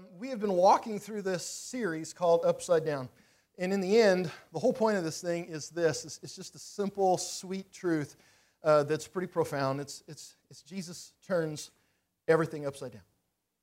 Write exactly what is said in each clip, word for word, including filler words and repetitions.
We have been walking through this series called Upside Down. And in the end, the whole point of this thing is this. It's, it's just a simple, sweet truth uh, that's pretty profound. It's, it's, it's Jesus turns everything upside down.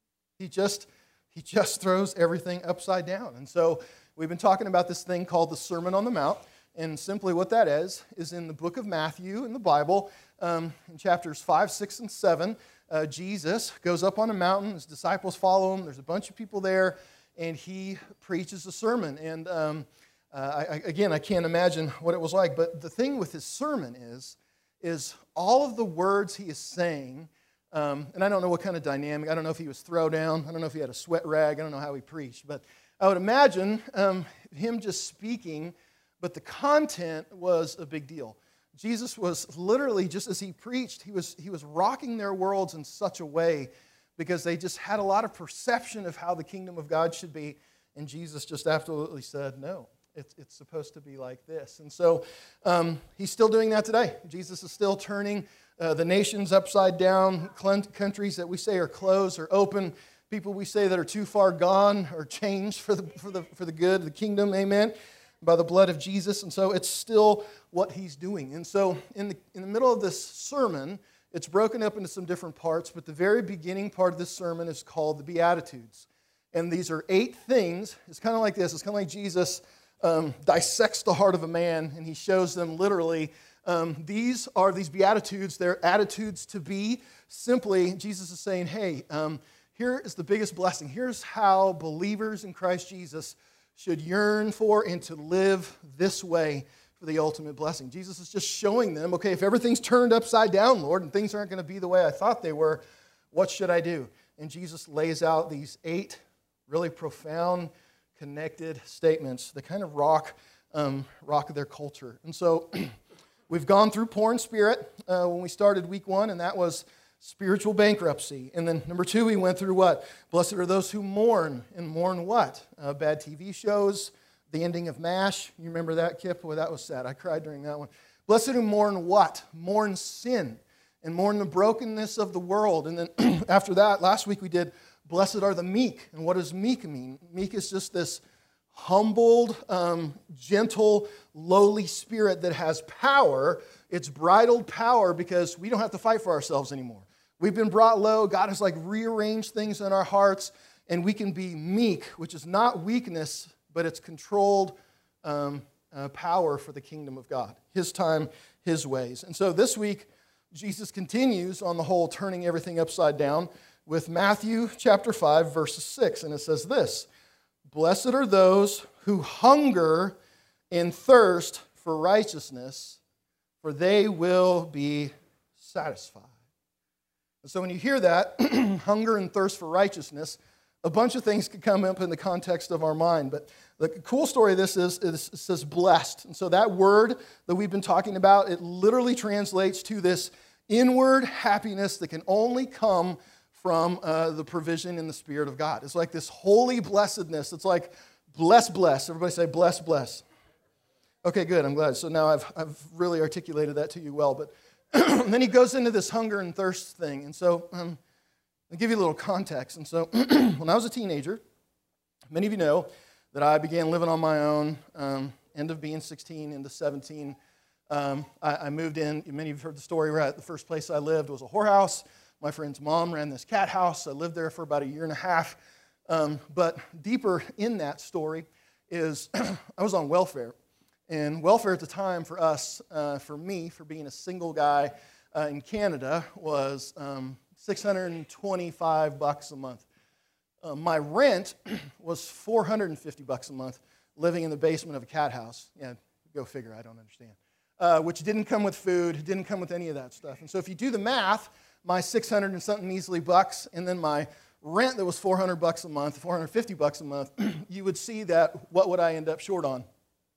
He just, he just throws everything upside down. And so we've been talking about this thing called the Sermon on the Mount. And simply what that is, is in the book of Matthew in the Bible, um, in chapters five, six, and seven, Uh, Jesus goes up on a mountain, his disciples follow him, there's a bunch of people there, and he preaches a sermon. And um, uh, I, again, I can't imagine what it was like, but the thing with his sermon is, is all of the words he is saying, um, and I don't know what kind of dynamic, I don't know if he was throw down, I don't know if he had a sweat rag, I don't know how he preached, but I would imagine um, him just speaking, but the content was a big deal. Jesus was literally, just as he preached, he was, he was rocking their worlds in such a way because they just had a lot of perception of how the kingdom of God should be. And Jesus just absolutely said, no, it's, it's supposed to be like this. And so um, he's still doing that today. Jesus is still turning uh, the nations upside down. Countries that we say are closed or open. People we say that are too far gone or changed for the, for the, for the good of the kingdom. Amen. By the blood of Jesus, and so it's still what he's doing. And so in the, in the middle of this sermon, it's broken up into some different parts, but the very beginning part of this sermon is called the Beatitudes. And these are eight things. It's kind of like this. It's kind of like Jesus um, dissects the heart of a man, and he shows them literally, um, these are these Beatitudes. They're attitudes to be. Simply, Jesus is saying, hey, um, here is the biggest blessing. Here's how believers in Christ Jesus should yearn for and to live this way for the ultimate blessing. Jesus is just showing them, okay, if everything's turned upside down, Lord, and things aren't going to be the way I thought they were, what should I do? And Jesus lays out these eight really profound, connected statements that kind of rock, um, rock their culture. And so we've gone through poor in spirit uh, when we started week one, and that was spiritual bankruptcy. And then number two, we went through what? Blessed are those who mourn. And mourn what? Uh, bad T V shows, the ending of MASH. You remember that, Kip? Well, that was sad. I cried during that one. Blessed who mourn what? Mourn sin. And mourn the brokenness of the world. And then after that, last week we did, blessed are the meek. And what does meek mean? Meek is just this humbled, um, gentle, lowly spirit that has power. It's bridled power because we don't have to fight for ourselves anymore. We've been brought low. God has like rearranged things in our hearts, and we can be meek, which is not weakness, but it's controlled um, uh, power for the kingdom of God. His time, His ways. And so this week, Jesus continues on the whole turning everything upside down with Matthew chapter five, verse six, and it says this, blessed are those who hunger and thirst for righteousness, for they will be satisfied. And so when you hear that, hunger and thirst for righteousness, a bunch of things could come up in the context of our mind. But the cool story of this is, it says blessed. And so that word that we've been talking about, it literally translates to this inward happiness that can only come from uh, the provision in the Spirit of God. It's like this holy blessedness. It's like bless, bless. Everybody say bless, bless. Okay, good. I'm glad. So now I've I've really articulated that to you well. But then he goes into this hunger and thirst thing. And so um, I'll give you a little context. And so when I was a teenager, many of you know that I began living on my own, um, end of being sixteen into seventeen. Um, I, I moved in. Many of you have heard the story, right? The first place I lived was a whorehouse. My friend's mom ran this cat house. I lived there for about a year and a half. Um, but deeper in that story is I was on welfare. And welfare at the time for us, uh, for me, for being a single guy uh, in Canada, was um, six hundred twenty-five bucks a month. Uh, my rent was four hundred fifty bucks a month, living in the basement of a cat house. Yeah, go figure. I don't understand. Uh, which didn't come with food, didn't come with any of that stuff. And so if you do the math, my six hundred and something measly bucks, and then my rent that was four hundred bucks a month, four hundred fifty bucks a month, you would see that what would I end up short on?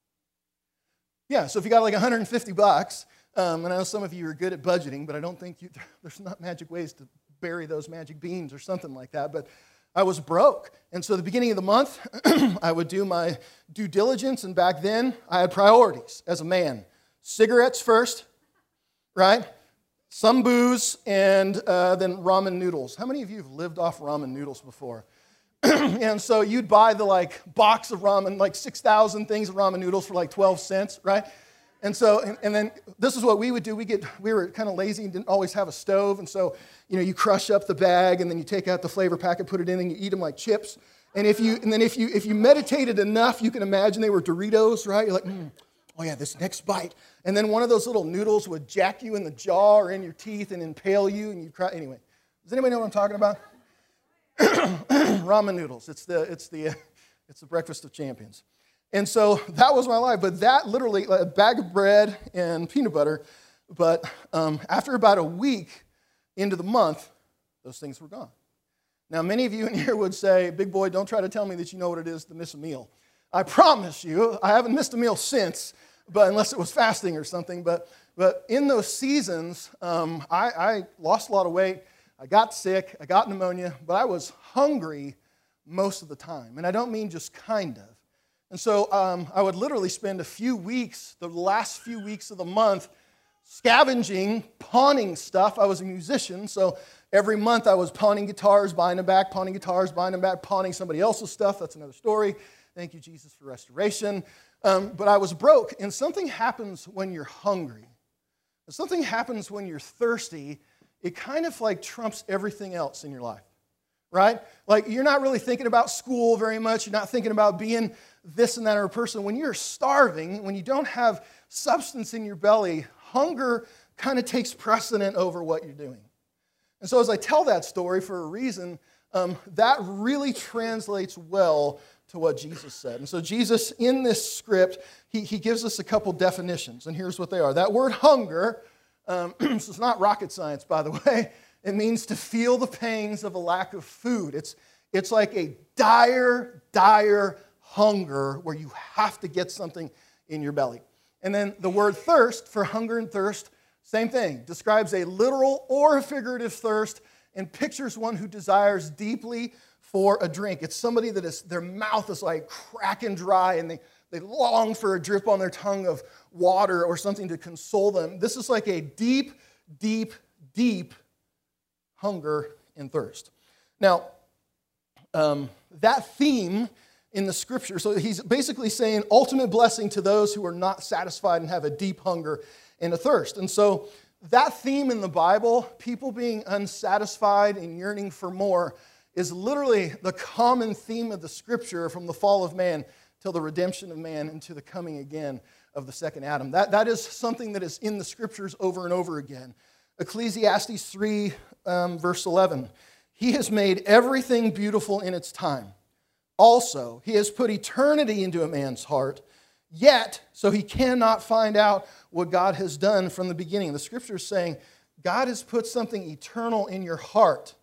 Yeah, so if you got like one hundred fifty bucks, um, and I know some of you are good at budgeting, but I don't think you, there's not magic ways to bury those magic beans or something like that, but I was broke. And so at the beginning of the month, I would do my due diligence, and back then, I had priorities as a man. Cigarettes first, right? Some booze, and uh, then ramen noodles. How many of you have lived off ramen noodles before? And so you'd buy the like box of ramen, like six thousand things of ramen noodles for like twelve cents, right? And so, and, and then this is what we would do. We get, we were kind of lazy and didn't always have a stove. And so, you know, you crush up the bag and then you take out the flavor packet, put it in, and you eat them like chips. And if you, and then if you, if you meditated enough, you can imagine they were Doritos, right? You're like, mm, oh yeah, this next bite. And then one of those little noodles would jack you in the jaw or in your teeth and impale you, and you'd cry. Anyway, does anybody know what I'm talking about? Ramen noodles. It's the, it's the, it's the breakfast of champions. And so that was my life. But that literally, like a bag of bread and peanut butter. But um, after about a week into the month, those things were gone. Now, many of you in here would say, big boy, don't try to tell me that you know what it is to miss a meal. I promise you, I haven't missed a meal since, but unless it was fasting or something. But, but in those seasons, um, I, I lost a lot of weight. I got sick. I got pneumonia. But I was hungry most of the time. And I don't mean just kind of. And so um, I would literally spend a few weeks, the last few weeks of the month, scavenging, pawning stuff. I was a musician, so every month I was pawning guitars, buying them back, pawning guitars, buying them back, pawning somebody else's stuff. That's another story. Thank you, Jesus, for restoration. Um, but I was broke, and something happens when you're hungry. If something happens when you're thirsty, it kind of like trumps everything else in your life, right? Like you're not really thinking about school very much. You're not thinking about being this and that other person. When you're starving, when you don't have substance in your belly, hunger kind of takes precedent over what you're doing. And so as I tell that story for a reason, um, that really translates well to what Jesus said. And so Jesus, in this script, he, he gives us a couple definitions, and here's what they are. That word hunger, um, so it's not rocket science, by the way. It means to feel the pangs of a lack of food. It's, it's like a dire, dire hunger where you have to get something in your belly. And then the word thirst, for hunger and thirst, same thing. Describes a literal or a figurative thirst and pictures one who desires deeply for a drink. It's somebody that is, their mouth is like cracking dry and they, they long for a drip on their tongue of water or something to console them. This is like a deep, deep, deep hunger and thirst. Now, um, that theme in the scripture, so he's basically saying ultimate blessing to those who are not satisfied and have a deep hunger and a thirst. And so that theme in the Bible, people being unsatisfied and yearning for more, is literally the common theme of the scripture from the fall of man till the redemption of man and to the coming again of the second Adam. That, that is something that is in the scriptures over and over again. Ecclesiastes three, um, verse eleven, he has made everything beautiful in its time. Also, he has put eternity into a man's heart, yet, so he cannot find out what God has done from the beginning. The scripture is saying, God has put something eternal in your heart,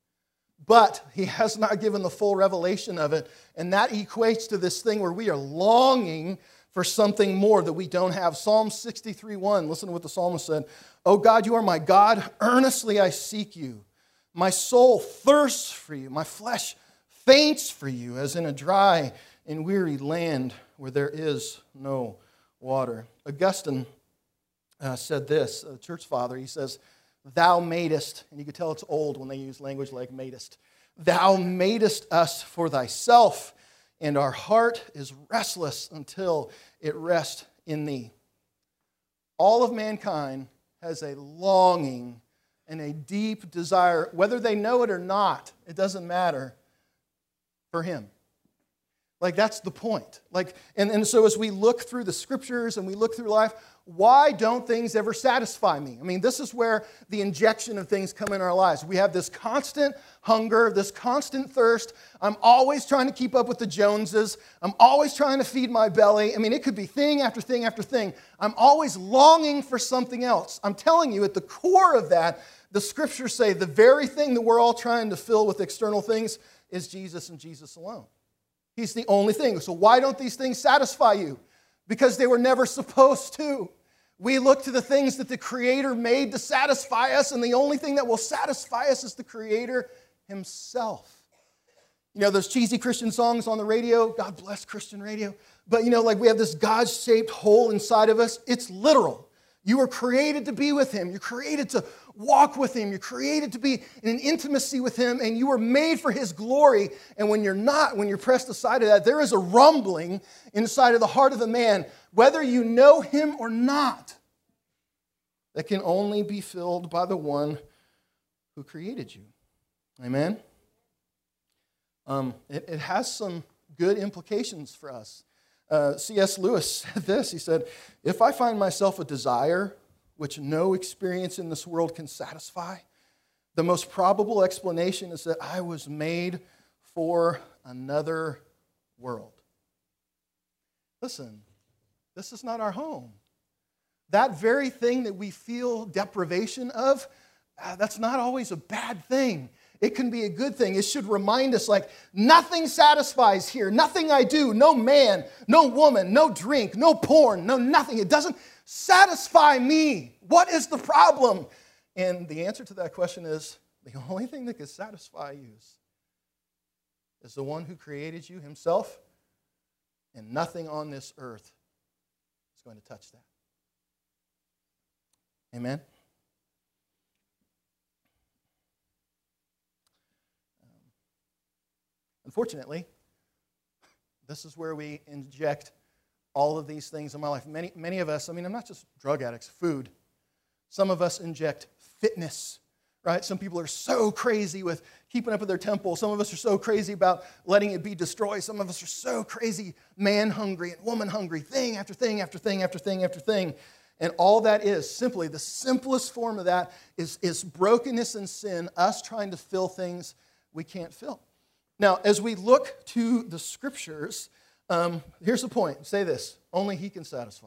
but he has not given the full revelation of it, and that equates to this thing where we are longing for something more that we don't have. Psalm sixty-three one, listen to what the psalmist said. Oh God, you are my God, earnestly I seek you. My soul thirsts for you, my flesh faints for you, as in a dry and weary land where there is no water. Augustine uh, said this, a church father, he says, thou madest, and you can tell it's old when they use language like madest, thou madest us for thyself, and our heart is restless until it rests in thee. All of mankind has a longing and a deep desire, whether they know it or not, it doesn't matter, for him. Like, that's the point. Like, and, and so as we look through the scriptures and we look through life, why don't things ever satisfy me? I mean, this is where the injection of things come in our lives. We have this constant hunger, this constant thirst. I'm always trying to keep up with the Joneses. I'm always trying to feed my belly. I mean, it could be thing after thing after thing. I'm always longing for something else. I'm telling you, at the core of that, the scriptures say the very thing that we're all trying to fill with external things is Jesus and Jesus alone. He's the only thing. So why don't these things satisfy you? Because they were never supposed to. We look to the things that the Creator made to satisfy us, and the only thing that will satisfy us is the Creator Himself. You know, those cheesy Christian songs on the radio, God bless Christian radio, but you know, like we have this God-shaped hole inside of us. It's literal. You were created to be with him. You're created to walk with him. You're created to be in an intimacy with him, and you were made for his glory. And when you're not, when you're pressed aside of that, there is a rumbling inside of the heart of the man, whether you know him or not, that can only be filled by the one who created you. Amen? Um, it, it has some good implications for us. Uh, C S Lewis said this. He said, if I find myself a desire which no experience in this world can satisfy, the most probable explanation is that I was made for another world. Listen, this is not our home. That very thing that we feel deprivation of, uh, that's not always a bad thing. It can be a good thing. It should remind us, like, nothing satisfies here. Nothing I do, no man, no woman, no drink, no porn, no nothing. It doesn't satisfy me. What is the problem? And the answer to that question is, the only thing that can satisfy you is, is the one who created you himself, and nothing on this earth is going to touch that. Amen? Unfortunately, this is where we inject all of these things in my life. Many, many of us, I mean, I'm not just drug addicts, food. Some of us inject fitness, right? Some people are so crazy with keeping up with their temple. Some of us are so crazy about letting it be destroyed. Some of us are so crazy man-hungry and woman-hungry, thing after thing after thing after thing after thing. And all that is, simply, the simplest form of that is, is brokenness and sin, us trying to fill things we can't fill. Now, as we look to the Scriptures, um, here's the point. Say this, only he can satisfy.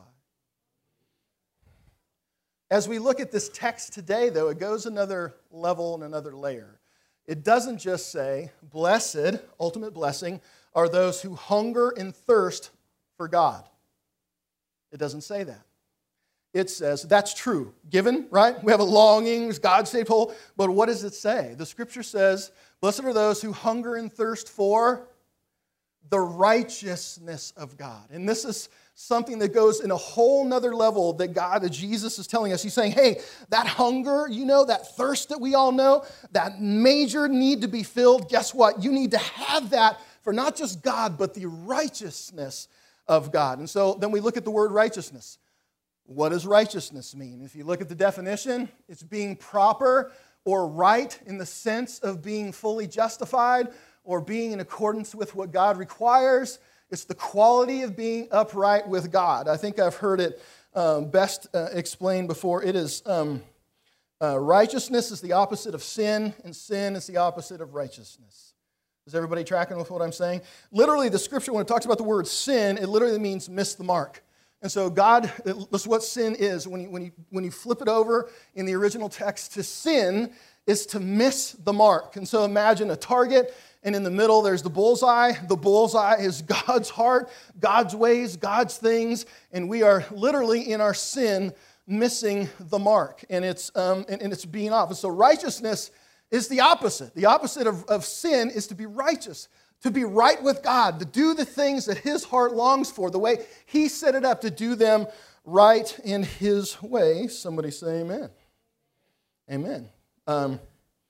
As we look at this text today, though, it goes another level and another layer. It doesn't just say, blessed, ultimate blessing, are those who hunger and thirst for God. It doesn't say that. It says, that's true, given, right? We have a longing, God-shaped hole, but what does it say? The Scripture says, blessed are those who hunger and thirst for the righteousness of God. And this is something that goes in a whole nother level that God, that Jesus is telling us. He's saying, hey, that hunger, you know, that thirst that we all know, that major need to be filled, guess what? You need to have that for not just God, but the righteousness of God. And so then we look at the word righteousness. What does righteousness mean? If you look at the definition, it's being proper or right in the sense of being fully justified or being in accordance with what God requires. It's the quality of being upright with God. I think I've heard it um, best uh, explained before. It is um, uh, righteousness is the opposite of sin, and sin is the opposite of righteousness. Is everybody tracking with what I'm saying? Literally, the Scripture, when it talks about the word sin, it literally means miss the mark. And so God, that's what sin is. When you, when, you, when you flip it over in the original text, to sin is to miss the mark. And so imagine a target, and in the middle there's the bullseye. The bullseye is God's heart, God's ways, God's things, and we are literally in our sin missing the mark, and it's, um, and, and it's being off. And so righteousness is the opposite. The opposite of, of sin is to be righteous. To be right with God, to do the things that his heart longs for, the way he set it up, to do them right in his way. Somebody say amen. Amen. Um,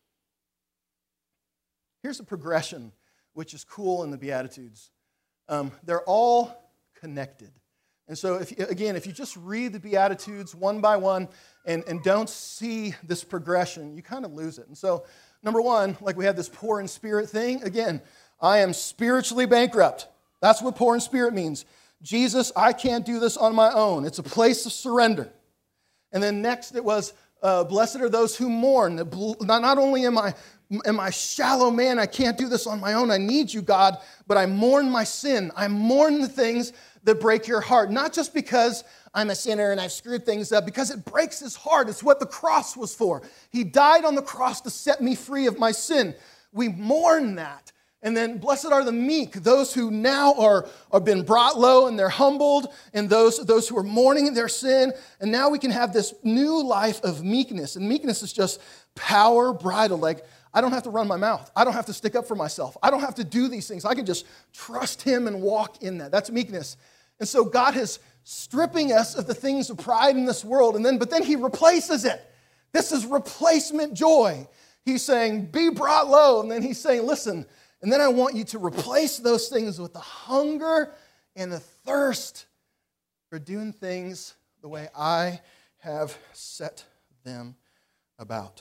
here's a progression, which is cool in the Beatitudes. Um, they're all connected. And so, if, again, if you just read the Beatitudes one by one and, and don't see this progression, you kind of lose it. And so, number one, like we have this poor in spirit thing, again, I am spiritually bankrupt. That's what poor in spirit means. Jesus, I can't do this on my own. It's a place of surrender. And then next it was, uh, blessed are those who mourn. Not only am I, am I shallow man, I can't do this on my own. I need you, God, but I mourn my sin. I mourn the things that break your heart. Not just because I'm a sinner and I've screwed things up, because it breaks his heart. It's what the cross was for. He died on the cross to set me free of my sin. We mourn that. And then blessed are the meek, those who now are, are been brought low and they're humbled, and those, those who are mourning their sin. And now we can have this new life of meekness. And meekness is just power bridled. Like, I don't have to run my mouth. I don't have to stick up for myself. I don't have to do these things. I can just trust him and walk in that. That's meekness. And so God has stripping us of the things of pride in this world. And then, but then he replaces it. This is replacement joy. He's saying, be brought low. And then he's saying, listen, and then I want you to replace those things with the hunger and the thirst for doing things the way I have set them about.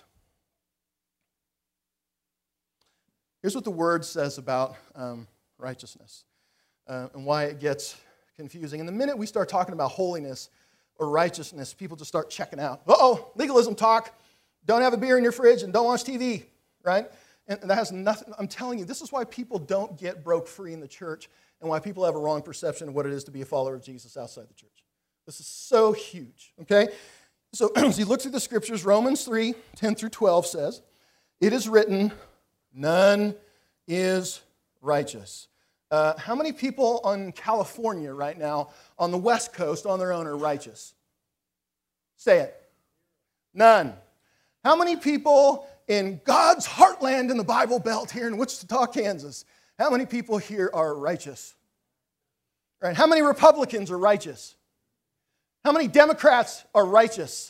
Here's what the Word says about um, righteousness uh, and why it gets confusing. And the minute we start talking about holiness or righteousness, people just start checking out. Uh-oh, legalism talk. Don't have a beer in your fridge and don't watch T V, right? And that has nothing, I'm telling you, this is why people don't get broke free in the church and why people have a wrong perception of what it is to be a follower of Jesus outside the church. This is so huge, okay? So as you look through the scriptures, Romans three, ten through twelve says, it is written, none is righteous. Uh, how many people on California right now, on the West Coast, on their own, are righteous? Say it. None. How many people in God's heartland in the Bible Belt here in Wichita, Kansas, how many people here are righteous? Right? How many Republicans are righteous? How many Democrats are righteous?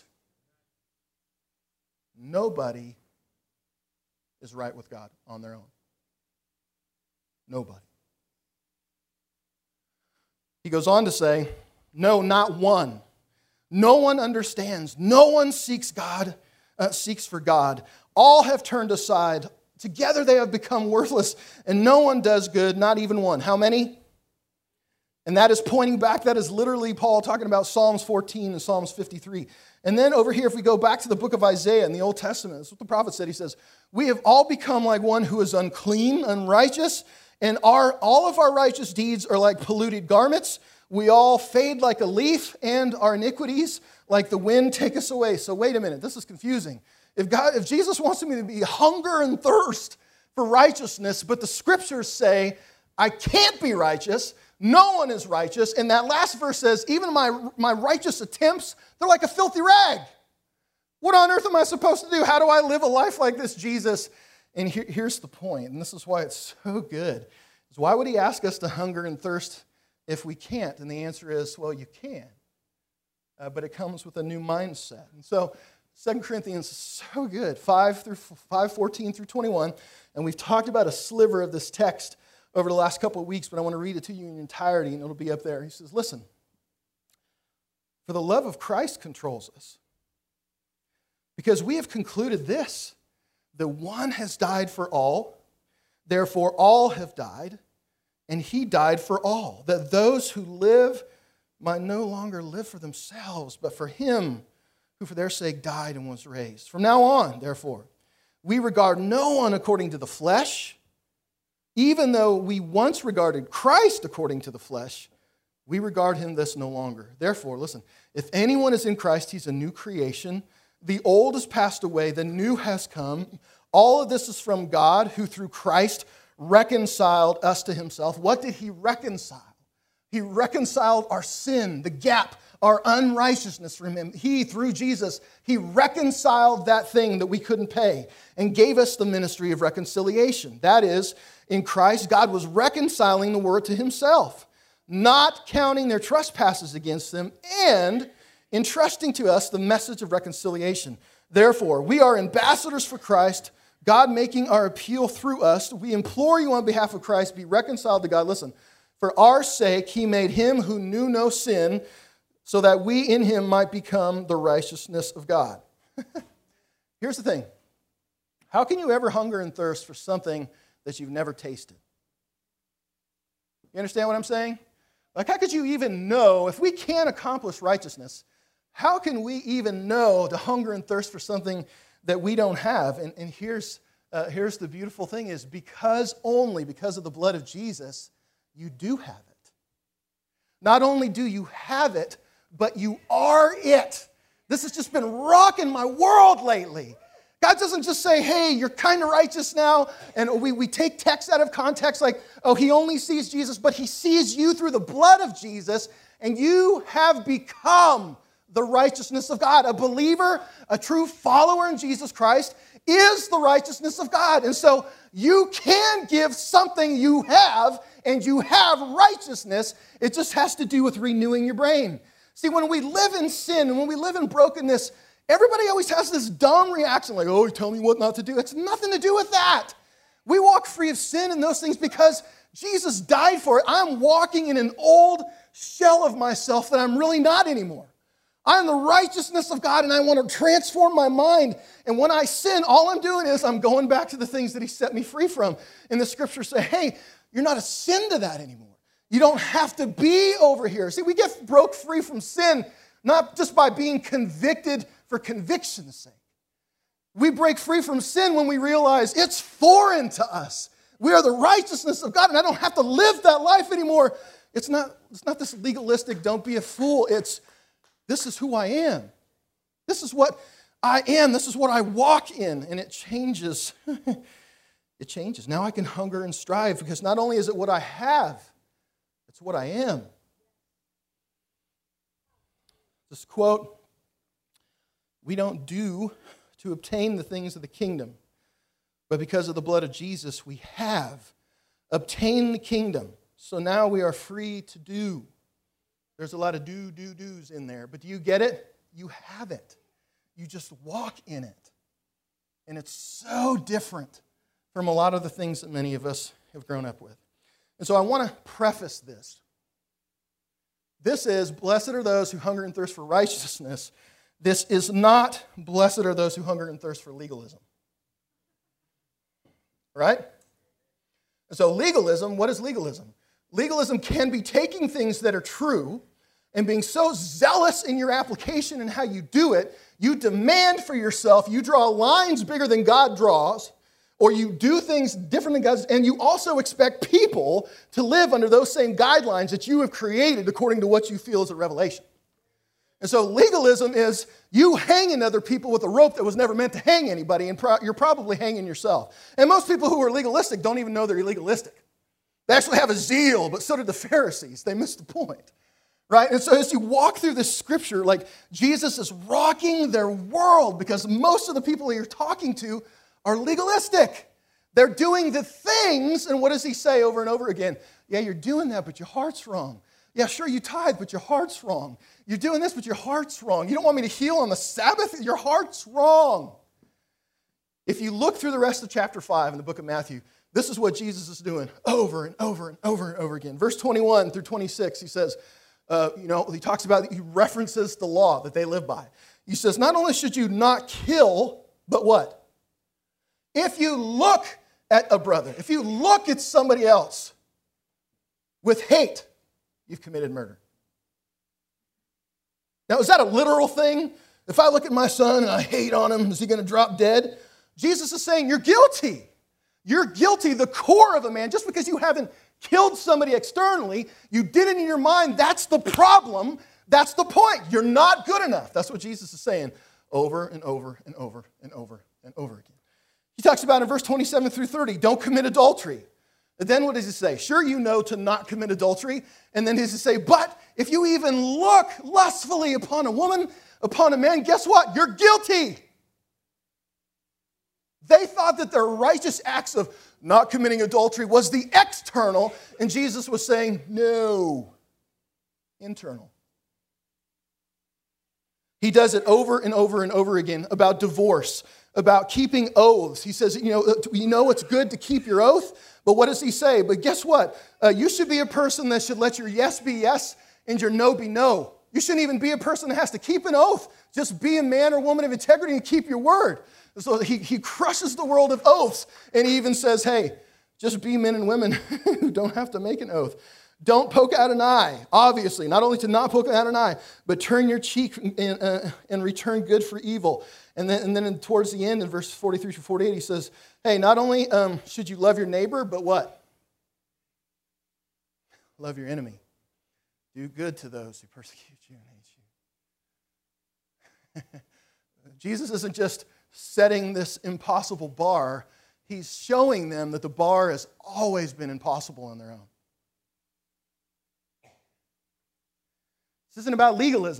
Nobody is right with God on their own. Nobody. He goes on to say, no, not one. No one understands. No one seeks God, uh, seeks for God. All have turned aside. Together they have become worthless, and no one does good, not even one. How many? And that is pointing back. That is literally Paul talking about Psalms fourteen and Psalms fifty-three. And then over here, if we go back to the book of Isaiah in the Old Testament, that's what the prophet said. He says, we have all become like one who is unclean, unrighteous, and our, all of our righteous deeds are like polluted garments. We all fade like a leaf, and our iniquities, like the wind, take us away. So wait a minute, this is confusing. If God, if Jesus wants me to be hunger and thirst for righteousness, but the scriptures say, I can't be righteous, no one is righteous, and that last verse says, even my, my righteous attempts, they're like a filthy rag. What on earth am I supposed to do? How do I live a life like this, Jesus? And here, here's the point, and this is why it's so good. Is why would he ask us to hunger and thirst if we can't? And the answer is, well, you can. Uh, but it comes with a new mindset. And so Second Corinthians is so good, five through five fourteen through twenty-one. And we've talked about a sliver of this text over the last couple of weeks, but I want to read it to you in entirety, and it'll be up there. He says, listen, for the love of Christ controls us, because we have concluded this, that one has died for all, therefore all have died, and he died for all, that those who live might no longer live for themselves, but for him who for their sake died and was raised. From now on, therefore, we regard no one according to the flesh. Even though we once regarded Christ according to the flesh, we regard him thus no longer. Therefore, listen, if anyone is in Christ, he's a new creation. The old has passed away, the new has come. All of this is from God, who through Christ reconciled us to himself. What did he reconcile? He reconciled our sin, the gap, our unrighteousness from him. He, through Jesus, he reconciled that thing that we couldn't pay and gave us the ministry of reconciliation. That is, in Christ, God was reconciling the world to himself, not counting their trespasses against them, and entrusting to us the message of reconciliation. Therefore, we are ambassadors for Christ, God making our appeal through us. We implore you on behalf of Christ, be reconciled to God. Listen, for our sake, he made him who knew no sin, so that we in him might become the righteousness of God. Here's the thing. How can you ever hunger and thirst for something that you've never tasted? You understand what I'm saying? Like, how could you even know, if we can't accomplish righteousness, how can we even know to hunger and thirst for something that we don't have? And, and here's, uh, here's the beautiful thing is, because only because of the blood of Jesus, you do have it. Not only do you have it, but you are it. This has just been rocking my world lately. God doesn't just say, hey, you're kind of righteous now, and we, we take text out of context like, oh, he only sees Jesus, but he sees you through the blood of Jesus, and you have become the righteousness of God. A believer, a true follower in Jesus Christ, is the righteousness of God. And so you can give something you have, and you have righteousness. It just has to do with renewing your brain. See, when we live in sin and when we live in brokenness, everybody always has this dumb reaction like, oh, tell me what not to do. It's nothing to do with that. We walk free of sin and those things because Jesus died for it. I'm walking in an old shell of myself that I'm really not anymore. I'm the righteousness of God, and I want to transform my mind. And when I sin, all I'm doing is I'm going back to the things that he set me free from. And the scriptures say, hey, you're not a sin to that anymore. You don't have to be over here. See, we get broke free from sin not just by being convicted for conviction's sake. We break free from sin when we realize it's foreign to us. We are the righteousness of God, and I don't have to live that life anymore. It's not, it's not this legalistic, don't be a fool. It's, this is who I am. This is what I am. This is what I walk in, and it changes. It changes. Now I can hunger and strive because not only is it what I have, it's what I am. This quote, we don't do to obtain the things of the kingdom, but because of the blood of Jesus, we have obtained the kingdom. So now we are free to do. There's a lot of do, do, do's in there, but do you get it? You have it. You just walk in it. And it's so different from a lot of the things that many of us have grown up with. And so I want to preface this. This is, blessed are those who hunger and thirst for righteousness. This is not, blessed are those who hunger and thirst for legalism. Right? And so legalism, what is legalism? Legalism can be taking things that are true and being so zealous in your application and how you do it, you demand for yourself, you draw lines bigger than God draws, or you do things different than God's, and you also expect people to live under those same guidelines that you have created according to what you feel is a revelation. And so legalism is you hanging other people with a rope that was never meant to hang anybody, and pro- you're probably hanging yourself. And most people who are legalistic don't even know they're legalistic. They actually have a zeal, but so did the Pharisees. They missed the point, right? And so as you walk through this scripture, like Jesus is rocking their world because most of the people you're talking to are legalistic. They're doing the things, and what does he say over and over again? Yeah, you're doing that, but your heart's wrong. Yeah, sure, you tithe, but your heart's wrong. You're doing this, but your heart's wrong. You don't want me to heal on the Sabbath? Your heart's wrong. If you look through the rest of chapter five in the book of Matthew, this is what Jesus is doing over and over and over and over again. Verse twenty-one through twenty-six, he says, uh, you know, he talks about, he references the law that they live by. He says, not only should you not kill, but what? If you look at a brother, if you look at somebody else with hate, you've committed murder. Now, is that a literal thing? If I look at my son and I hate on him, is he going to drop dead? Jesus is saying you're guilty. You're guilty, the core of a man. Just because you haven't killed somebody externally, you did it in your mind. That's the problem. That's the point. You're not good enough. That's what Jesus is saying over and over and over and over and over again. He talks about in verse twenty-seven through thirty, don't commit adultery. And then what does he say? Sure, you know to not commit adultery. And then does he say, but if you even look lustfully upon a woman, upon a man, guess what? You're guilty. They thought that their righteous acts of not committing adultery was the external, and Jesus was saying, no, internal. He does it over and over and over again about divorce, about keeping oaths. He says, you know, you know it's good to keep your oath, but what does he say? But guess what? Uh, you should be a person that should let your yes be yes and your no be no. You shouldn't even be a person that has to keep an oath. Just be a man or woman of integrity and keep your word. So he, he crushes the world of oaths, and he even says, hey, just be men and women who don't have to make an oath. Don't poke out an eye, obviously, not only to not poke out an eye, but turn your cheek and, uh, and return good for evil. And then, and then in, towards the end, in verse forty-three to forty-eight, he says, hey, not only um, should you love your neighbor, but what? Love your enemy. Do good to those who persecute you and hate you. Jesus isn't just setting this impossible bar. He's showing them that the bar has always been impossible on their own. This isn't about legalism.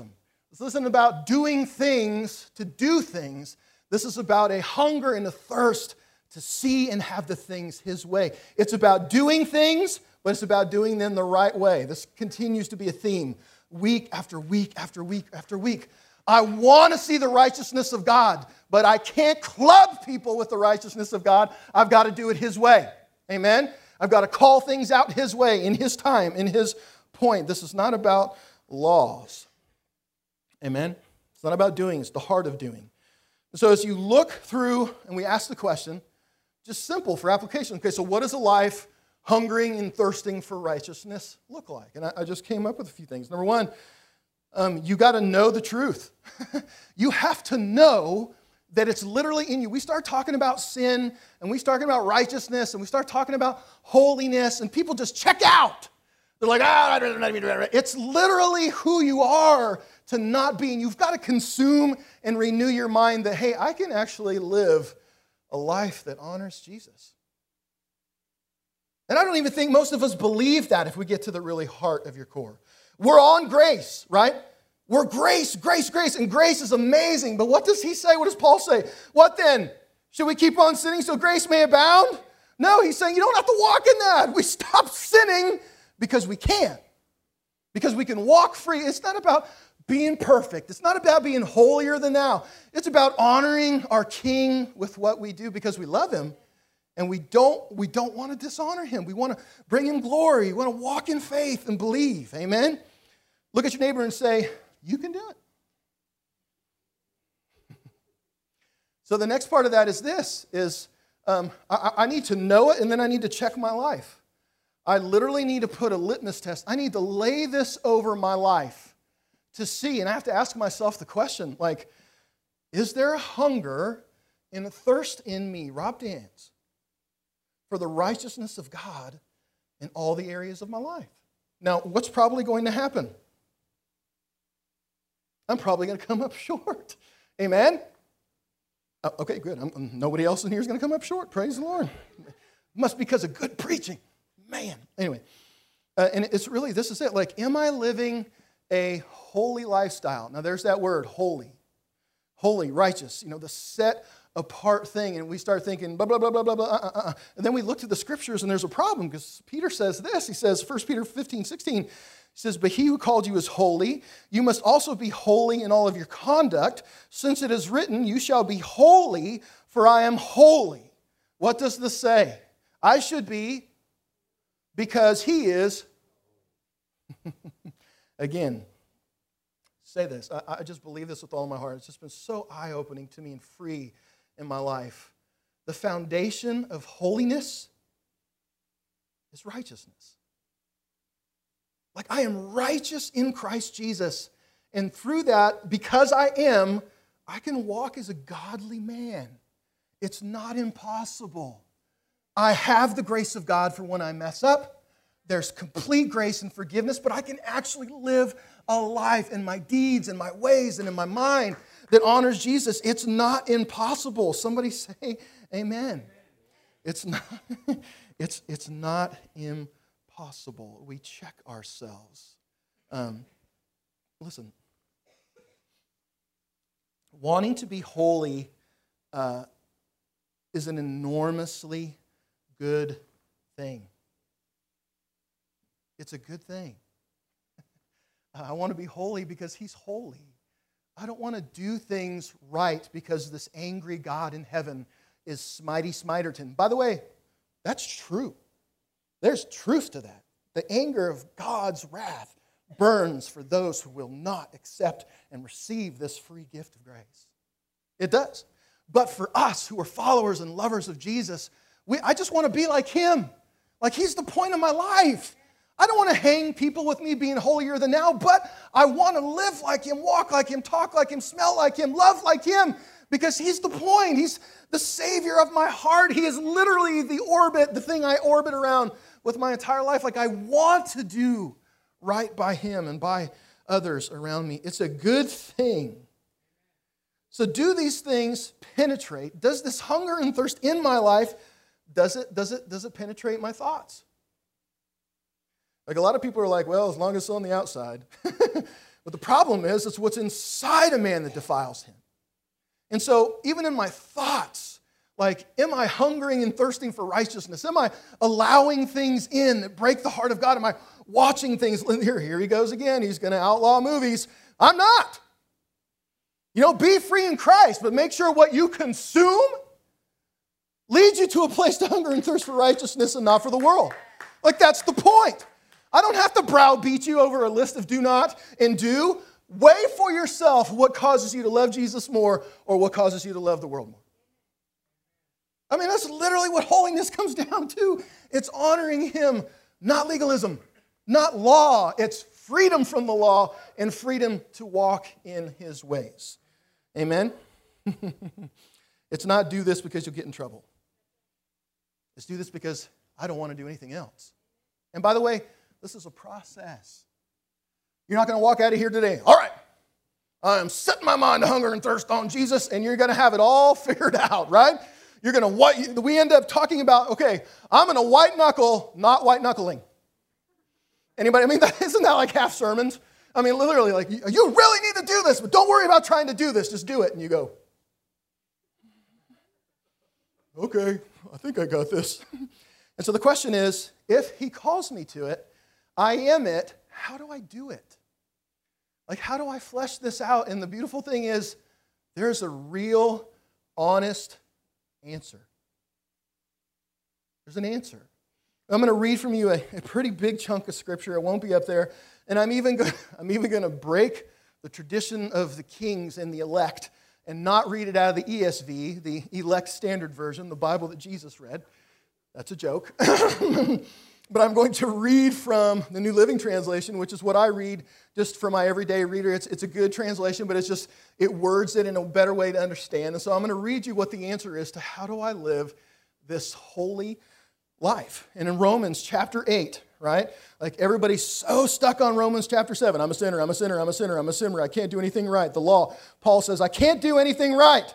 This isn't about doing things to do things. This is about a hunger and a thirst to see and have the things His way. It's about doing things, but it's about doing them the right way. This continues to be a theme week after week after week after week. I want to see the righteousness of God, but I can't club people with the righteousness of God. I've got to do it His way. Amen? I've got to call things out His way, in His time, in His point. This is not about laws. Amen? It's not about doing. It's the heart of doing. So as you look through and we ask the question, just simple for application. Okay, so what does a life hungering and thirsting for righteousness look like? And I, I just came up with a few things. Number one, um, you got to know the truth. You have to know that it's literally in you. We start talking about sin, and we start talking about righteousness, and we start talking about holiness, and people just check out. They're like, ah, it's literally who you are to not be. And you've got to consume and renew your mind that, hey, I can actually live a life that honors Jesus. And I don't even think most of us believe that if we get to the really heart of your core. We're on grace, right? We're grace, grace, grace, and grace is amazing. But what does he say? What does Paul say? What then? Should we keep on sinning so grace may abound? No, he's saying you don't have to walk in that. We stop sinning because we can. Because we can walk free. It's not about being perfect. It's not about being holier than thou. It's about honoring our King with what we do because we love Him. And we don't, we don't want to dishonor Him. We want to bring Him glory. We want to walk in faith and believe. Amen? Look at your neighbor and say, you can do it. So the next part of that is this, is um, I, I need to know it and then I need to check my life. I literally need to put a litmus test. I need to lay this over my life to see. And I have to ask myself the question, like, is there a hunger and a thirst in me, Rob Dans, for the righteousness of God in all the areas of my life? Now, what's probably going to happen? I'm probably going to come up short. Amen? Uh, okay, good. I'm, nobody else in here is going to come up short. Praise the Lord. Must be because of good preaching. Man. Anyway, uh, and it's really, this is it. Like, am I living a holy lifestyle? Now, there's that word, holy. Holy, righteous. You know, the set apart thing, and we start thinking, blah, blah, blah, blah, blah, blah, uh, uh, uh. And then we look to the scriptures, and there's a problem, because Peter says this. He says, First Peter fifteen, sixteen, he says, but he who called you is holy. You must also be holy in all of your conduct, since it is written, you shall be holy, for I am holy. What does this say? I should be, because he is. Again, say this. I, I just believe this with all my heart. It's just been so eye-opening to me and free in my life. The foundation of holiness is righteousness. Like, I am righteous in Christ Jesus. And through that, because I am, I can walk as a godly man. It's not impossible. I have the grace of God for when I mess up. There's complete grace and forgiveness, but I can actually live a life in my deeds and my ways and in my mind that honors Jesus. It's not impossible. Somebody say amen. It's not, it's, it's not impossible. We check ourselves. Um, listen, wanting to be holy uh, is an enormously good thing. It's a good thing. I want to be holy because He's holy. I don't want to do things right because this angry God in heaven is Smitey Smiterton. By the way, that's true. There's truth to that. The anger of God's wrath burns for those who will not accept and receive this free gift of grace. It does. But for us who are followers and lovers of Jesus, we, I just want to be like Him. Like, He's the point of my life. I don't want to hang people with me being holier than thou, but I want to live like Him, walk like Him, talk like Him, smell like Him, love like Him, because He's the point. He's the Savior of my heart. He is literally the orbit, the thing I orbit around with my entire life. Like, I want to do right by Him and by others around me. It's a good thing. So do these things penetrate? Does this hunger and thirst in my life, does it, does it, does it penetrate my thoughts? Like, a lot of people are like, well, as long as it's on the outside. But the problem is, it's what's inside a man that defiles him. And so, even in my thoughts, like, am I hungering and thirsting for righteousness? Am I allowing things in that break the heart of God? Am I watching things? Here, here he goes again. He's going to outlaw movies. I'm not. You know, be free in Christ, but make sure what you consume leads you to a place to hunger and thirst for righteousness and not for the world. Like, that's the point. I don't have to browbeat you over a list of do not and do. Weigh for yourself what causes you to love Jesus more or what causes you to love the world more. I mean, that's literally what holiness comes down to. It's honoring Him, not legalism, not law. It's freedom from the law and freedom to walk in His ways. Amen? It's not do this because you'll get in trouble. It's do this because I don't want to do anything else. And by the way, this is a process. You're not going to walk out of here today, all right, I am setting my mind to hunger and thirst on Jesus, and you're going to have it all figured out, right? You're going to white, we end up talking about, okay, I'm going to white knuckle, not white knuckling. Anybody? I mean, that, isn't that like half sermons? I mean, literally, like, you really need to do this, but don't worry about trying to do this. Just do it. And you go, okay, I think I got this. And so the question is, if He calls me to it, I am it, how do I do it? Like, how do I flesh this out? And the beautiful thing is, there's a real, honest answer. There's an answer. I'm going to read from you a, a pretty big chunk of Scripture. It won't be up there. And I'm even going I'm even going to break the tradition of the kings and the elect and not read it out of the E S V, the elect standard version, the Bible that Jesus read. That's a joke. But I'm going to read from the New Living Translation, which is what I read just for my everyday reader. It's, it's a good translation, but it's just, it words it in a better way to understand. And so I'm going to read you what the answer is to how do I live this holy life. And in Romans chapter eight, right? Like, everybody's so stuck on Romans chapter seven. I'm a sinner, I'm a sinner, I'm a sinner, I'm a sinner. I can't do anything right. The law, Paul says, I can't do anything right.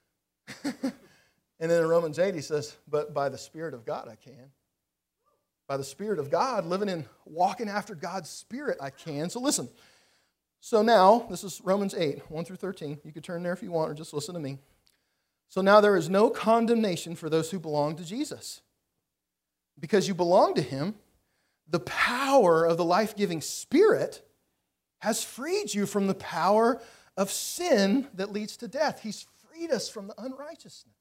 And then in Romans eight, he says, but by the Spirit of God I can. By the Spirit of God, living in, walking after God's Spirit, I can. So listen. So now, this is Romans eight, one through thirteen. You could turn there if you want, or just listen to me. So now there is no condemnation for those who belong to Jesus. Because you belong to Him, the power of the life-giving Spirit has freed you from the power of sin that leads to death. He's freed us from the unrighteousness.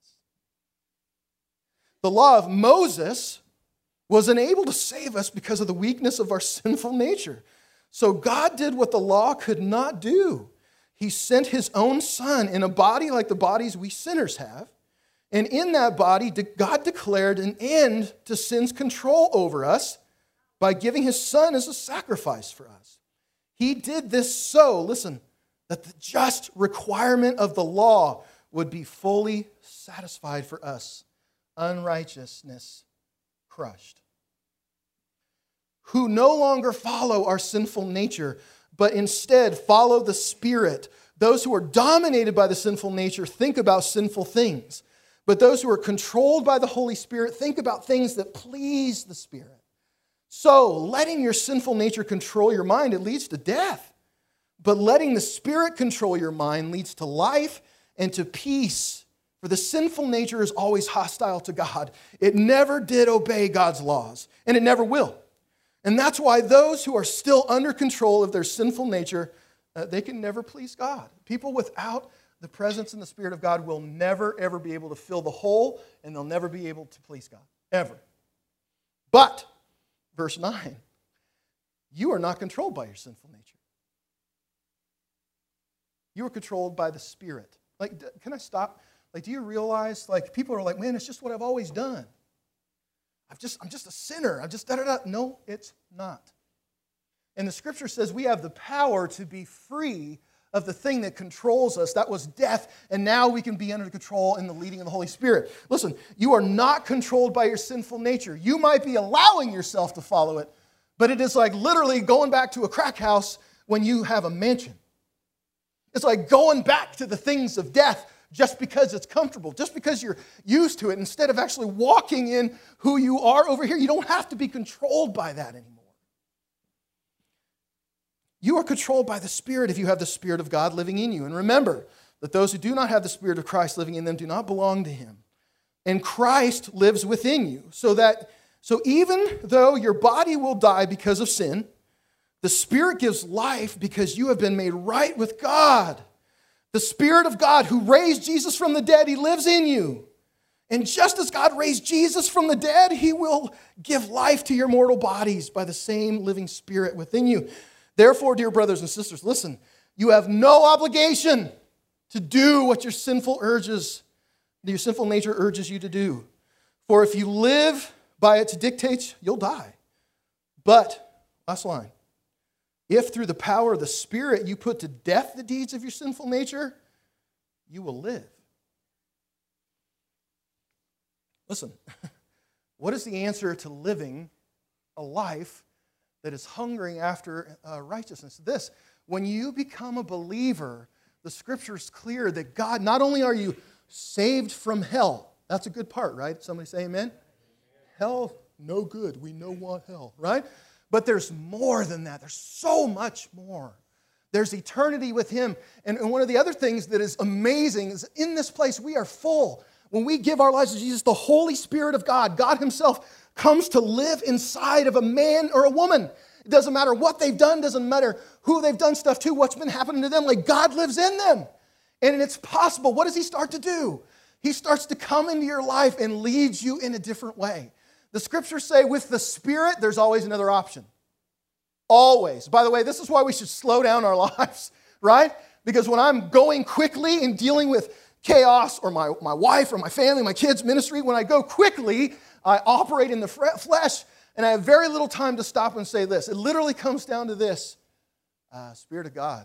The law of Moses was unable to save us because of the weakness of our sinful nature. So God did what the law could not do. He sent His own Son in a body like the bodies we sinners have. And in that body, God declared an end to sin's control over us by giving His Son as a sacrifice for us. He did this so, listen, that the just requirement of the law would be fully satisfied for us. Unrighteousness crushed. Who no longer follow our sinful nature, but instead follow the Spirit. Those who are dominated by the sinful nature think about sinful things. But those who are controlled by the Holy Spirit think about things that please the Spirit. So, letting your sinful nature control your mind, it leads to death. But letting the Spirit control your mind leads to life and to peace. For the sinful nature is always hostile to God. It never did obey God's laws, and it never will. And that's why those who are still under control of their sinful nature, uh, they can never please God. People without the presence and the Spirit of God will never, ever be able to fill the hole, and they'll never be able to please God, ever. But, verse nine, you are not controlled by your sinful nature. You are controlled by the Spirit. Like, can I stop? Like, do you realize, like, people are like, man, it's just what I've always done. I've just, I'm just a sinner. I'm just da-da-da. No, it's not. And the Scripture says we have the power to be free of the thing that controls us. That was death, and now we can be under the control and the leading of the Holy Spirit. Listen, you are not controlled by your sinful nature. You might be allowing yourself to follow it, but it is like literally going back to a crack house when you have a mansion. It's like going back to the things of death just because it's comfortable, just because you're used to it, instead of actually walking in who you are over here. You don't have to be controlled by that anymore. You are controlled by the Spirit if you have the Spirit of God living in you. And remember that those who do not have the Spirit of Christ living in them do not belong to him. And Christ lives within you, so that so even though your body will die because of sin, the Spirit gives life because you have been made right with God. The Spirit of God who raised Jesus from the dead, he lives in you. And just as God raised Jesus from the dead, he will give life to your mortal bodies by the same living Spirit within you. Therefore, dear brothers and sisters, listen, you have no obligation to do what your sinful urges, your sinful nature urges you to do. For if you live by its dictates, you'll die. But, last line, if through the power of the Spirit you put to death the deeds of your sinful nature, you will live. Listen, what is the answer to living a life that is hungering after uh, righteousness? This, when you become a believer, the Scripture is clear that God, not only are you saved from hell, that's a good part, right? Somebody say amen? Hell, no good. We know what hell, right? But there's more than that. There's so much more. There's eternity with him. And, and one of the other things that is amazing is in this place we are full. When we give our lives to Jesus, the Holy Spirit of God, God himself, comes to live inside of a man or a woman. It doesn't matter what they've done, doesn't matter who they've done stuff to, what's been happening to them. Like God lives in them. And it's possible. What does he start to do? He starts to come into your life and leads you in a different way. The Scriptures say with the Spirit, there's always another option. Always. By the way, this is why we should slow down our lives, right? Because when I'm going quickly and dealing with chaos or my, my wife or my family, my kids' ministry, when I go quickly, I operate in the flesh and I have very little time to stop and say this. It literally comes down to this. Uh, Spirit of God,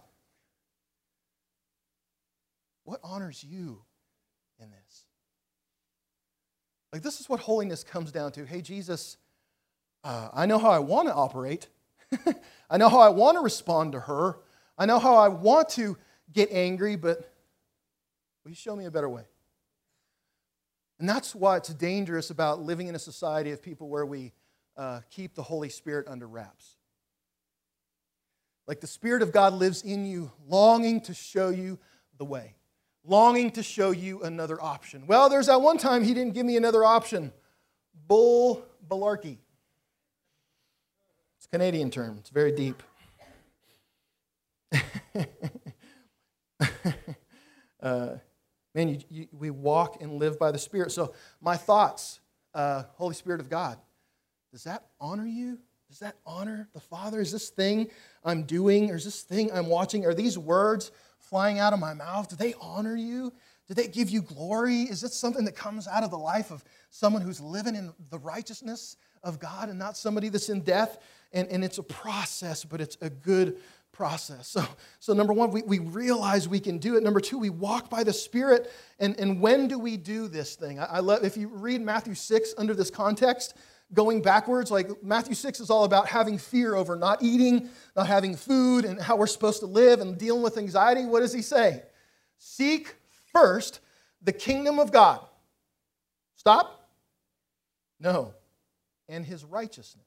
what honors you in this? Like this is what holiness comes down to. Hey, Jesus, uh, I know how I want to operate. I know how I want to respond to her. I know how I want to get angry, but will you show me a better way? And that's why it's dangerous about living in a society of people where we uh, keep the Holy Spirit under wraps. Like the Spirit of God lives in you, longing to show you the way, longing to show you another option. Well, there's that one time he didn't give me another option. Bull balarkey. It's a Canadian term. It's very deep. uh, man, you, you, we walk and live by the Spirit. So my thoughts, uh, Holy Spirit of God, does that honor you? Does that honor the Father? Is this thing I'm doing, or is this thing I'm watching, are these words flying out of my mouth, do they honor you? Do they give you glory? Is it something that comes out of the life of someone who's living in the righteousness of God and not somebody that's in death? And, and it's a process, but it's a good process. So, so number one, we, we realize we can do it. Number two, we walk by the Spirit. And, and when do we do this thing? I, I love, if you read Matthew six under this context, going backwards, like Matthew six is all about having fear over not eating, not having food, and how we're supposed to live and dealing with anxiety. What does he say? Seek first the kingdom of God. Stop? No. And his righteousness.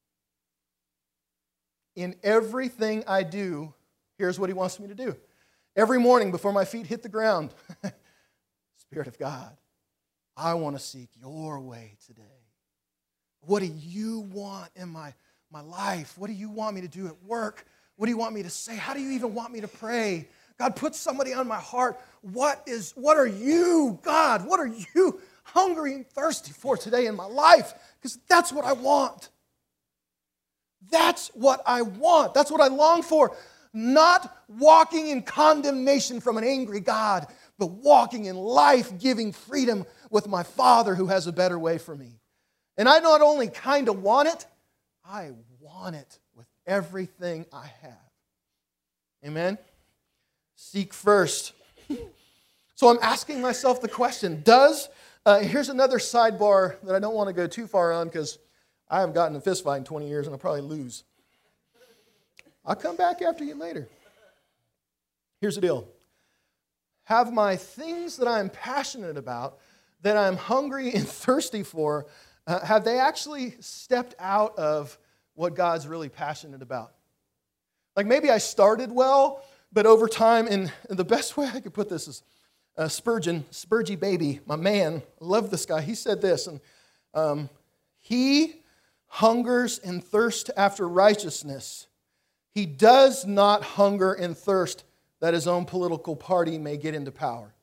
In everything I do, here's what he wants me to do. Every morning before my feet hit the ground, Spirit of God, I want to seek your way today. What do you want in my, my life? What do you want me to do at work? What do you want me to say? How do you even want me to pray? God, put somebody on my heart. What is, what are you, God? What are you hungry and thirsty for today in my life? Because that's what I want. That's what I want. That's what I long for. Not walking in condemnation from an angry God, but walking in life-giving freedom with my Father who has a better way for me. And I not only kind of want it, I want it with everything I have. Amen? Seek first. So I'm asking myself the question, does, uh, here's another sidebar that I don't want to go too far on because I haven't gotten in a fist fight in twenty years and I'll probably lose. I'll come back after you later. Here's the deal. Have my things that I'm passionate about, that I'm hungry and thirsty for, Uh, have they actually stepped out of what God's really passionate about? Like maybe I started well, but over time, and the best way I could put this is uh, Spurgeon, Spurgy Baby, my man, I love this guy. He said this, and um, he hungers and thirsts after righteousness. He does not hunger and thirst that his own political party may get into power.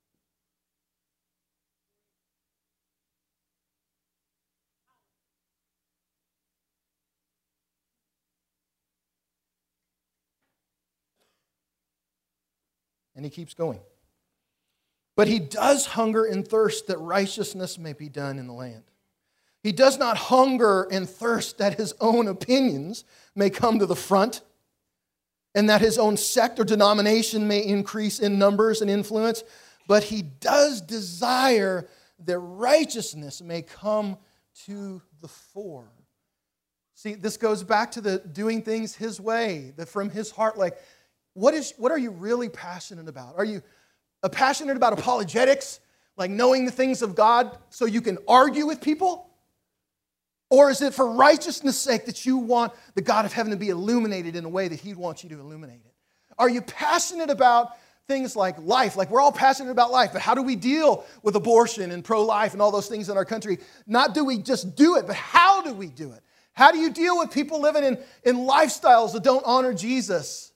And he keeps going. But he does hunger and thirst that righteousness may be done in the land. He does not hunger and thirst that his own opinions may come to the front and that his own sect or denomination may increase in numbers and influence, but he does desire that righteousness may come to the fore. See, this goes back to the doing things his way, the from his heart. Like, what is what are you really passionate about? Are you passionate about apologetics, like knowing the things of God so you can argue with people? Or is it for righteousness' sake that you want the God of heaven to be illuminated in a way that He wants you to illuminate it? Are you passionate about things like life? Like we're all passionate about life, but how do we deal with abortion and pro-life and all those things in our country? Not do we just do it, but how do we do it? How do you deal with people living in, in lifestyles that don't honor Jesus?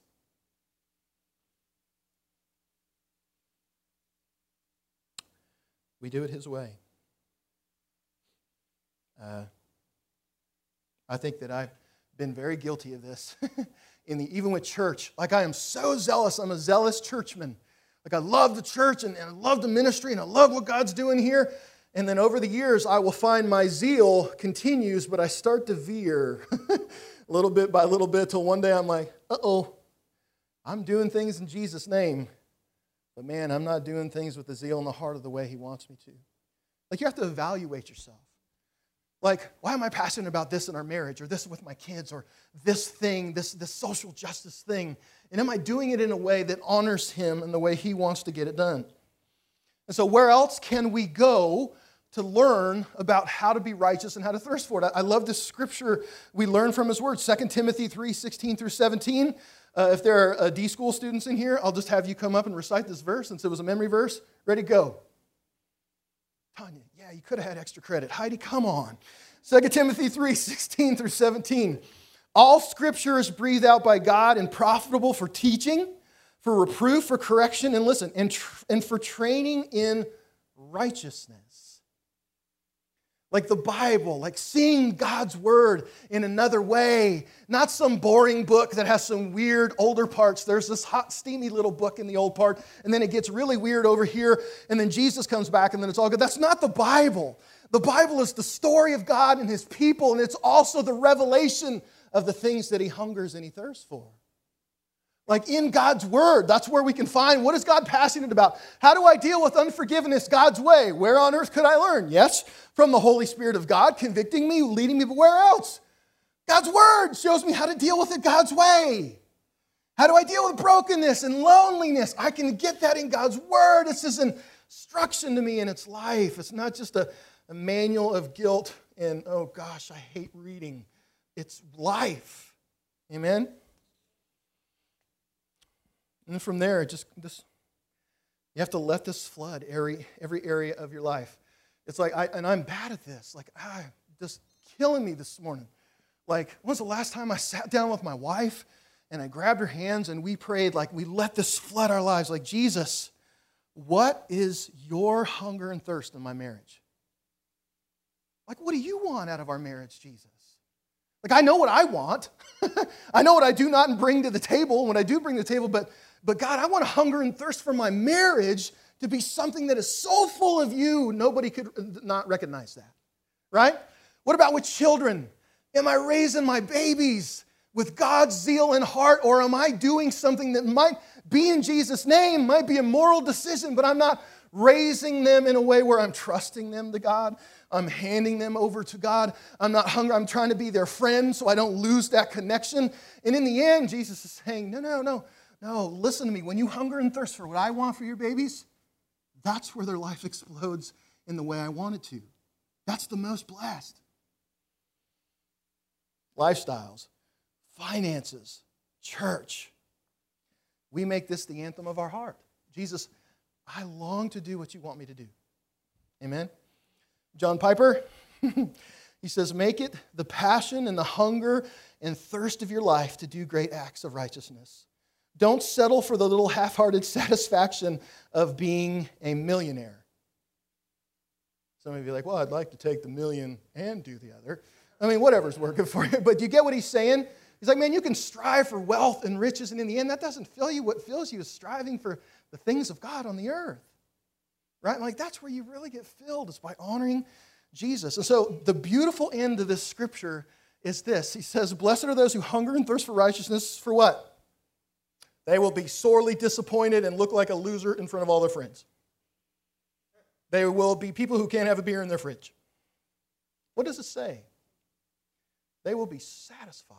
We do it His way. Uh, I think that I've been very guilty of this, in the, even with church. Like I am so zealous. I'm a zealous churchman. Like I love the church and, and I love the ministry and I love what God's doing here. And then over the years, I will find my zeal continues, but I start to veer little bit by little bit till one day I'm like, uh-oh, I'm doing things in Jesus' name. But man, I'm not doing things with the zeal and the heart of the way He wants me to. Like you have to evaluate yourself. Like, why am I passionate about this in our marriage, or this with my kids, or this thing, this, this social justice thing? And am I doing it in a way that honors Him and the way He wants to get it done? And so where else can we go to learn about how to be righteous and how to thirst for it? I love this scripture we learn from His Word, Second Timothy three, sixteen through seventeen. Uh, if there are uh, D-school students in here, I'll just have you come up and recite this verse since it was a memory verse. Ready, go. Tanya, yeah, you could have had extra credit. Heidi, come on. Second Timothy three, sixteen through seventeen. All scripture is breathed out by God and profitable for teaching, for reproof, for correction, and listen, and, tr- and for training in righteousness. Like the Bible, like seeing God's Word in another way. Not some boring book that has some weird older parts. There's this hot, steamy little book in the old part, and then it gets really weird over here, and then Jesus comes back, and then it's all good. That's not the Bible. The Bible is the story of God and His people, and it's also the revelation of the things that He hungers and He thirsts for. Like in God's Word, that's where we can find what is God passionate about. How do I deal with unforgiveness God's way? Where on earth could I learn? Yes, from the Holy Spirit of God, convicting me, leading me, but where else? God's Word shows me how to deal with it God's way. How do I deal with brokenness and loneliness? I can get that in God's Word. It's His instruction to me in its life. It's not just a, a manual of guilt and, oh gosh, I hate reading. It's life. Amen? And from there, it just this you have to let this flood every every area of your life. It's like, I and I'm bad at this. Like, ah, just killing me this morning. Like, when's the last time I sat down with my wife and I grabbed her hands and we prayed, like, we let this flood our lives. Like, Jesus, what is your hunger and thirst in my marriage? Like, what do you want out of our marriage, Jesus? Like, I know what I want. I know what I do not bring to the table when I do bring to the table, but But God, I want to hunger and thirst for my marriage to be something that is so full of you, nobody could not recognize that, right? What about with children? Am I raising my babies with God's zeal and heart, or am I doing something that might be in Jesus' name, might be a moral decision, but I'm not raising them in a way where I'm trusting them to God. I'm handing them over to God. I'm not hungry. I'm trying to be their friend so I don't lose that connection. And in the end, Jesus is saying, no, no, no. No, listen to me. When you hunger and thirst for what I want for your babies, that's where their life explodes in the way I want it to. That's the most blessed. Lifestyles, finances, Church, we make this the anthem of our heart. Jesus, I long to do what you want me to do. Amen? John Piper, he says, make it the passion and the hunger and thirst of your life to do great acts of righteousness. Don't settle for the little half-hearted satisfaction of being a millionaire. Some of you are like, well, I'd like to take the million and do the other. I mean, whatever's working for you. But do you get what he's saying? He's like, man, you can strive for wealth and riches, and in the end, that doesn't fill you. What fills you is striving for the things of God on the earth. Right? Like, that's where you really get filled, is by honoring Jesus. And so the beautiful end of this scripture is this. He says, blessed are those who hunger and thirst for righteousness. For what? They will be sorely disappointed and look like a loser in front of all their friends. They will be people who can't have a beer in their fridge. What does it say? They will be satisfied.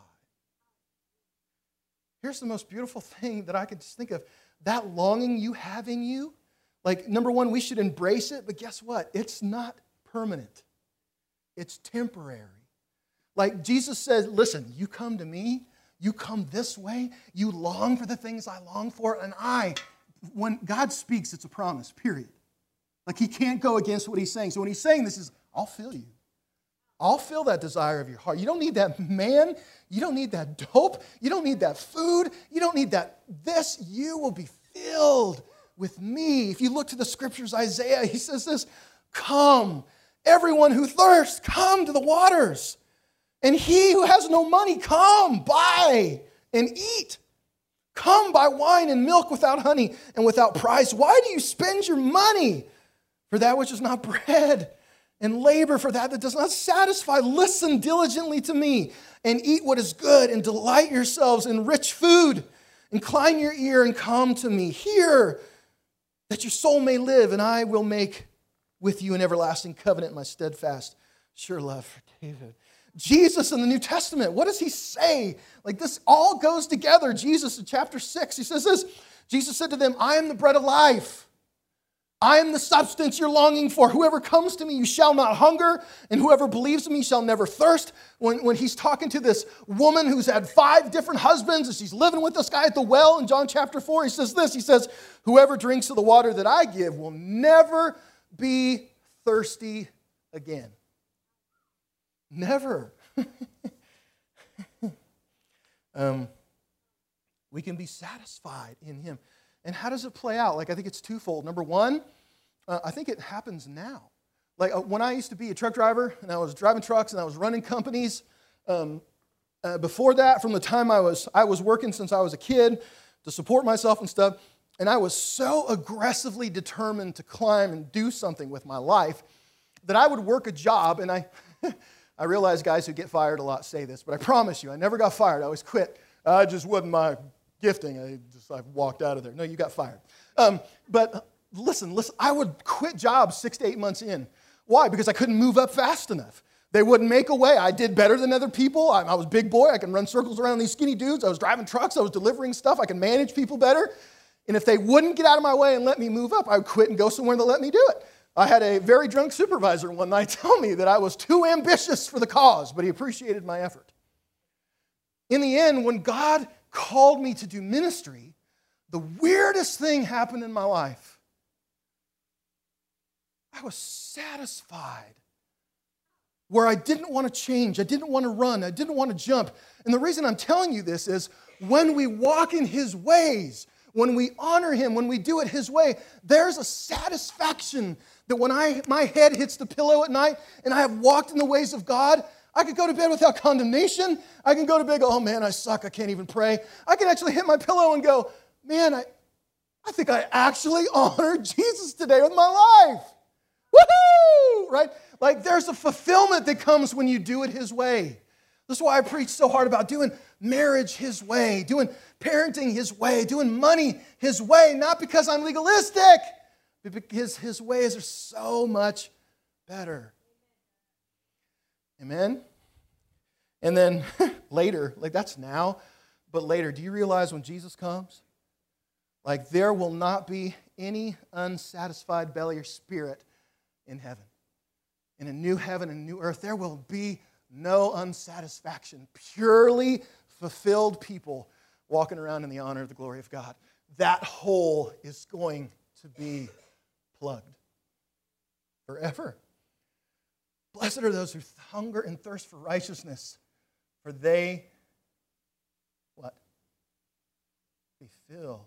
Here's the most beautiful thing that I could just think of. That longing you have in you, like, number one, we should embrace it, but guess what? It's not permanent. It's temporary. Like Jesus says, listen, you come to me, you come this way, you long for the things I long for, and I, when God speaks, it's a promise, period. Like, he can't go against what he's saying. So when he's saying this is, I'll fill you. I'll fill that desire of your heart. You don't need that man. You don't need that dope. You don't need that food. You don't need that this. You will be filled with me. If you look to the scriptures, Isaiah, he says this, come, everyone who thirsts, come to the waters. And he who has no money, come, buy and eat. Come, buy wine and milk without honey and without price. Why do you spend your money for that which is not bread, and labor for that that does not satisfy? Listen diligently to me and eat what is good, and delight yourselves in rich food. Incline your ear and come to me. Hear that your soul may live, and I will make with you an everlasting covenant, my steadfast, sure love for David. Jesus in the New Testament, what does he say? Like, this all goes together. Jesus in chapter six, he says this. Jesus said to them, I am the bread of life. I am the substance you're longing for. Whoever comes to me, you shall not hunger, and whoever believes in me shall never thirst. When, when he's talking to this woman who's had five different husbands, and she's living with this guy at the well in John chapter four, he says this. He says, whoever drinks of the water that I give will never be thirsty again. Never. um, we can be satisfied in him. And how does it play out? Like, I think it's twofold. Number one, uh, I think it happens now. Like, uh, when I used to be a truck driver, and I was driving trucks, and I was running companies, um, uh, before that, from the time I was, I was working since I was a kid to support myself and stuff, and I was so aggressively determined to climb and do something with my life that I would work a job, and I, I realize guys who get fired a lot say this, but I promise you, I never got fired. I always quit. I just wasn't my gifting. I just I walked out of there. No, you got fired. Um, but listen, listen. I would quit jobs six to eight months in. Why? Because I couldn't move up fast enough. They wouldn't make a way. I did better than other people. I, I was a big boy. I can run circles around these skinny dudes. I was driving trucks. I was delivering stuff. I can manage people better. And if they wouldn't get out of my way and let me move up, I would quit and go somewhere that let me do it. I had a very drunk supervisor one night tell me that I was too ambitious for the cause, but he appreciated my effort. In the end, when God called me to do ministry, the weirdest thing happened in my life. I was satisfied where I didn't want to change. I didn't want to run. I didn't want to jump. And the reason I'm telling you this is when we walk in his ways, when we honor him, when we do it his way, there's a satisfaction that when I my head hits the pillow at night and I have walked in the ways of God, I could go to bed without condemnation. I can go to bed and go, oh man, I suck. I can't even pray. I can actually hit my pillow and go, man, I, I think I actually honored Jesus today with my life. Woohoo! Right? Like, there's a fulfillment that comes when you do it his way. This is why I preach so hard about doing marriage his way, doing parenting his way, doing money his way, not because I'm legalistic, but because his ways are so much better. Amen? And then later, like that's now, but later, do you realize when Jesus comes, like there will not be any unsatisfied belly or spirit in heaven. In a new heaven and new earth, there will be no unsatisfaction. Purely fulfilled people walking around in the honor of the glory of God. That hole is going to be plugged forever. Blessed are those who hunger and thirst for righteousness, for they, what? Be filled.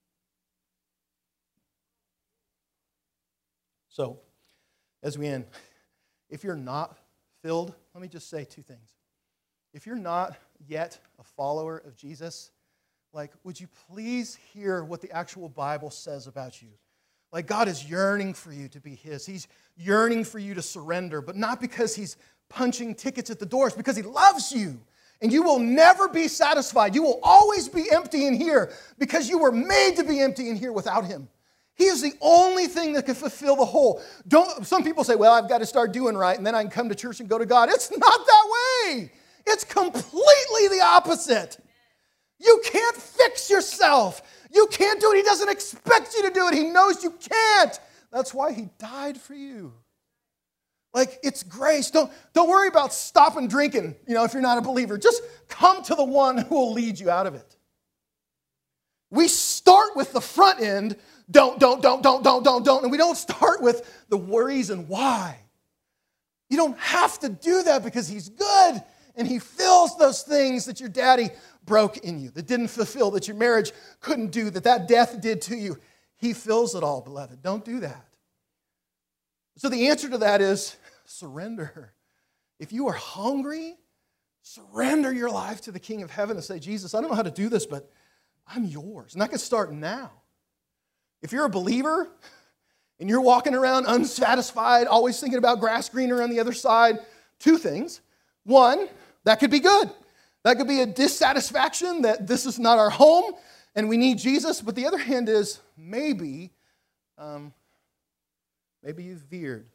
So, as we end, if you're not filled, let me just say two things. If you're not yet a follower of Jesus, like, would you please hear what the actual Bible says about you? Like, God is yearning for you to be His. He's yearning for you to surrender, but not because He's punching tickets at the doors, because He loves you. And you will never be satisfied. You will always be empty in here because you were made to be empty in here without Him. He is the only thing that can fulfill the hole. Don't, some people say, well, I've got to start doing right, and then I can come to church and go to God. It's not that way. It's completely the opposite. You can't fix yourself. You can't do it. He doesn't expect you to do it. He knows you can't. That's why He died for you. Like, it's grace. Don't, don't worry about stopping drinking, you know, if you're not a believer. Just come to the one who will lead you out of it. We start with the front end, don't, don't, don't, don't, don't, don't, don't, and we don't start with the worries and why. You don't have to do that because He's good, and He fills those things that your daddy broke in you, that didn't fulfill, that your marriage couldn't do, that that death did to you. He fills it all, beloved. Don't do that. So the answer to that is surrender. If you are hungry, surrender your life to the King of Heaven and say, Jesus, I don't know how to do this, but I'm yours. And I can start now. If you're a believer and you're walking around unsatisfied, always thinking about grass greener on the other side, two things. One, that could be good. That could be a dissatisfaction that this is not our home and we need Jesus. But the other hand is maybe, um, maybe you've veered.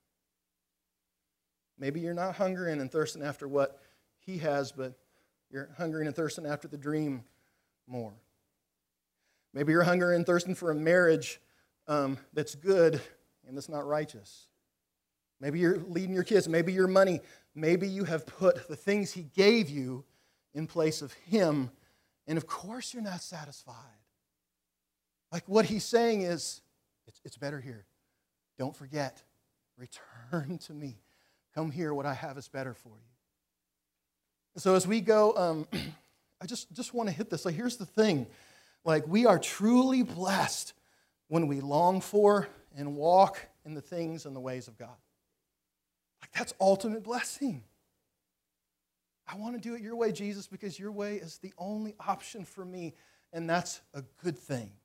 Maybe you're not hungering and thirsting after what He has, but you're hungering and thirsting after the dream more. Maybe you're hungering and thirsting for a marriage um, that's good and that's not righteous. Maybe you're leading your kids. Maybe your money. Maybe you have put the things He gave you in place of Him, and of course you're not satisfied. Like what He's saying is, it's, it's better here. Don't forget. Return to me. Come here. What I have is better for you. So as we go, um, I just, just want to hit this. Like, here's the thing. Like, we are truly blessed when we long for and walk in the things and the ways of God. Like, that's ultimate blessing. I want to do it your way, Jesus, because your way is the only option for me, and that's a good thing.